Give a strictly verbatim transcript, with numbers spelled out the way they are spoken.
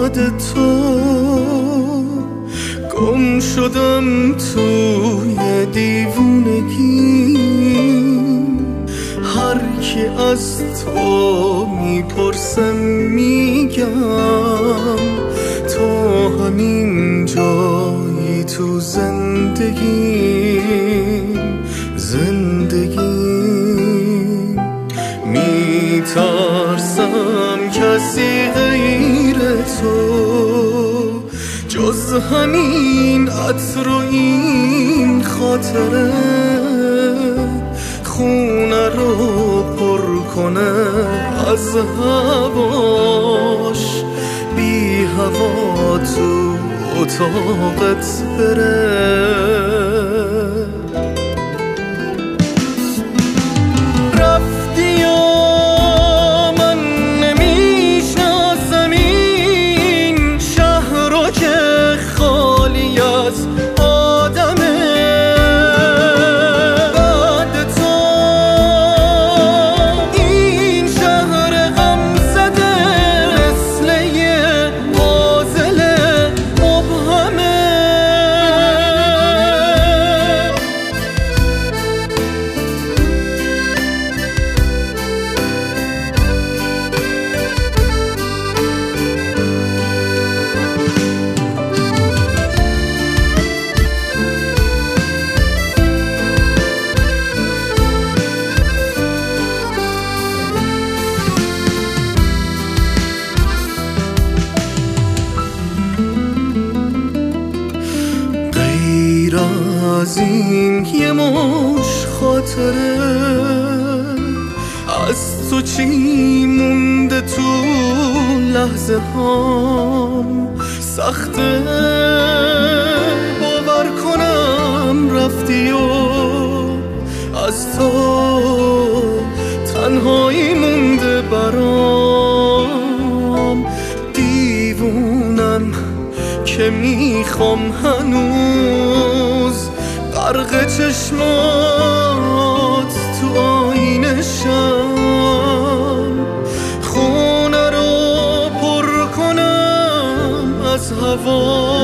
یاد تو گم شدم توی دیوونگی. هر کی از تو میپرسم میگم تو همین جایی تو زندگیم زندگیم. میترسم کسی غیر تو جز همین عطر و این خاطره خونه رو پر کنه از هواش، بی هوا تو اتاقت بره. رفتی و من نمیشناسم این شهر رو که خالی از آدمه. بعد تو این شهر غم زده مثل یه غازل مبهمه. غیر از این یه مش خاطره از تو چی مونده تو لحظه هام. سخته باور کنم رفتی و از تو تنهایی مونده برام. دیوونم که میخوام هنوز غرق چشمات تو آینه شم. خونه رو پر کنم از هوا